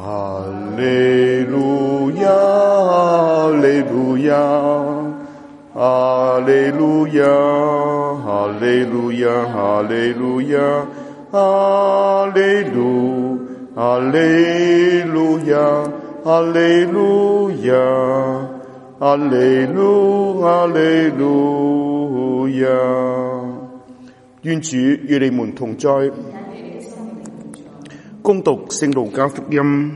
哈利路亞，哈利路亞，哈利路亞，哈利路亞，哈利路亞，哈利路，哈利路亞，哈利路亞，哈利路，哈利路亞。願主與你們同在。恭讀聖路加福音。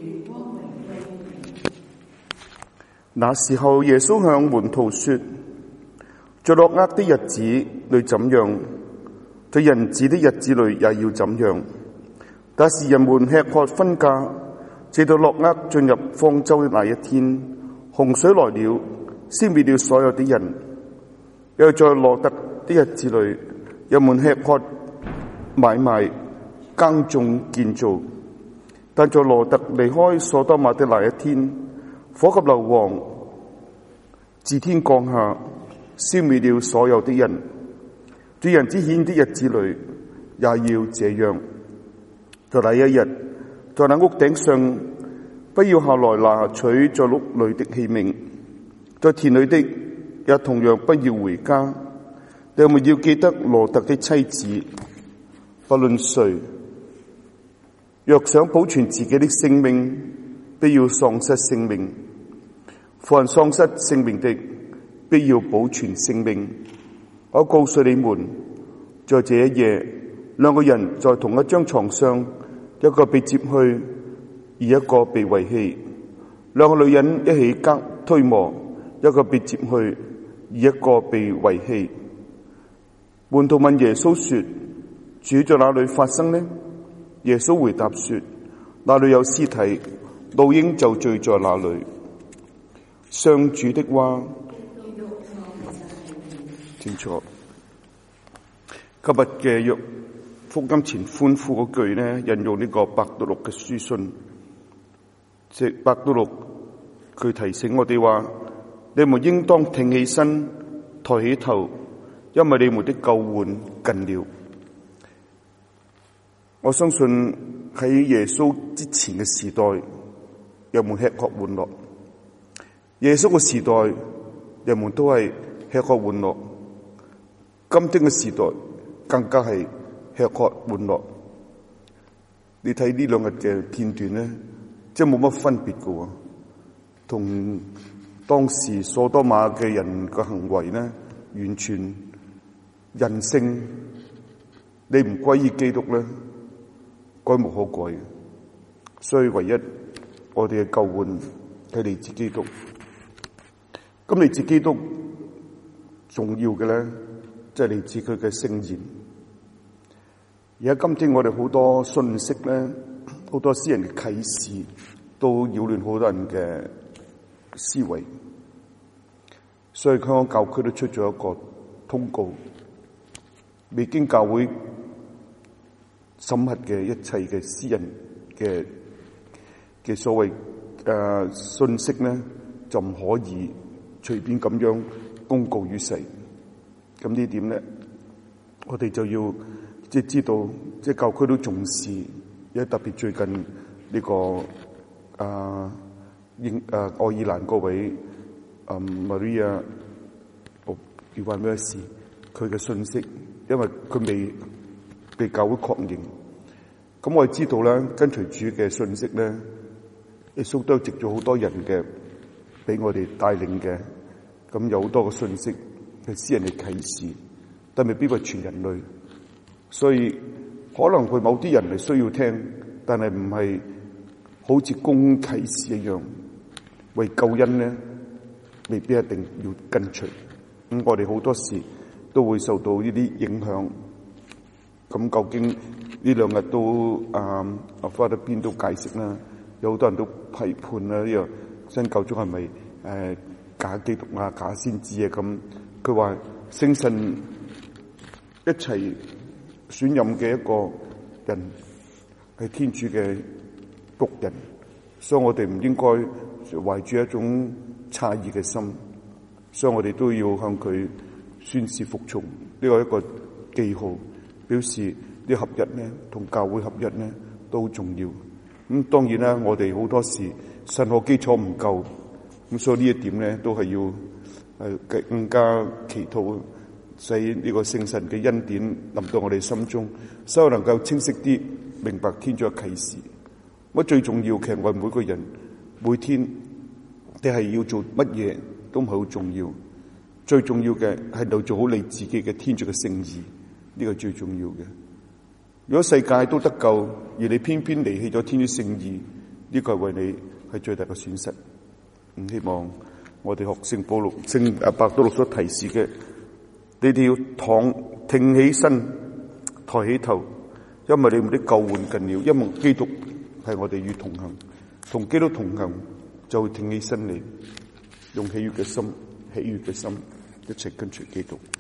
那時候，耶穌向門徒說：在諾厄的日子裏怎樣，在人子的日子裏也要怎樣。但是人們吃喝婚嫁，直到諾厄進入方舟的那一天，洪水來了，消滅了所有的人。又在羅特的日子裏，人們吃喝買賣耕種建造，但在羅特離開所多瑪的那一天，火及硫磺自天降下，消滅了所有的人。在人子顯的日子裏也要這樣。在那一日，在那屋頂上不要下來拿取在屋裏的器皿，在田裏的也同樣不要回家。你們要記得羅特的妻子，不論誰若想保存自己的性命，必要喪失性命；凡喪失性命的，必要保存性命。我告訴你們，在這一夜，兩個人在同一張床上，一個被接去，而一個被遺棄；兩個女人一起推磨，一個被接去，而一個被遺棄。門徒問耶穌說：主，在哪裏發生呢？耶穌回答說：那裏有屍體，老鷹就聚在那裏。上主的話。清楚。今日嘅約福音前歡呼嗰句呢，引用呢個伯多祿嘅書信，即伯多祿佢提醒我哋話：你們應當挺起身，抬起頭，因為你們的救援近了。我相信喺耶穌之前嘅時代，人們吃喝玩樂；耶穌嘅時代，人們都係吃喝玩樂。今天嘅時代更加係吃喝玩樂。你睇呢兩日嘅片段咧，即係冇乜分別嘅，同當時所多瑪嘅人嘅行為咧，完全人性。你唔歸依基督咧，改無可改嘅。所以唯一我哋嘅救援係嚟自基督。咁嚟自基督重要嘅咧，即係嚟自佢嘅聖言。而家今天我哋好多信息咧，好多私人嘅啟示，都擾亂好多人嘅思維。所以香港教區都出咗一個通告，未經教會審核嘅一切嘅私人嘅所謂信息咧，就唔可以隨便咁樣公告於世。咁呢點咧，我哋就要即係知道，即係教區都重視，因為特別最近呢個愛爾蘭嗰位Maria 叫話咩事？佢嘅信息，因為佢未被教會確認。咁我哋知道咧，跟隨主嘅信息咧，耶穌都藉咗好多人嘅俾我哋帶領嘅。咁有好多個信息係私人嘅啟示，但未必係全人類。所以可能佢某啲人係需要聽，但係唔係好似公啟示一樣為救恩咧，未必一定要跟隨。咁我哋好多時都會受到呢啲影響。咁究竟呢兩日都Father Ben都解釋啦，有好多人都批判啦，呢個新教宗係咪假基督啊、假先知啊咁？佢話聖神一齊選任嘅一個人係天主嘅僕人，所以我哋唔應該懷住一種詫異嘅心，所以我哋都要向佢宣示服從。呢個係一個記號，表示啲合一呢同教會合一呢都好重要。 當然啦，我哋好多時神學基礎唔夠，所以呢一點咧都係要更加祈禱，使呢個聖神嘅恩典臨到我哋心中，使我能夠清晰啲明白天主嘅啟示。最重要，其實我哋每個人每天你係要做乜嘢都唔係好重要，最重要嘅係要做好你自己嘅天主嘅聖意，呢個最重要嘅。如果世界都得救，而你偏偏離棄咗天主聖意，呢個係為你係最大嘅損失。唔希望我哋學聖伯多祿所提示嘅，你哋要挺起身，抬起頭，因為你們的救援近了，因為基督係我哋與同行，同基督同行就會挺起身嚟，用喜悅嘅心一齊跟隨基督。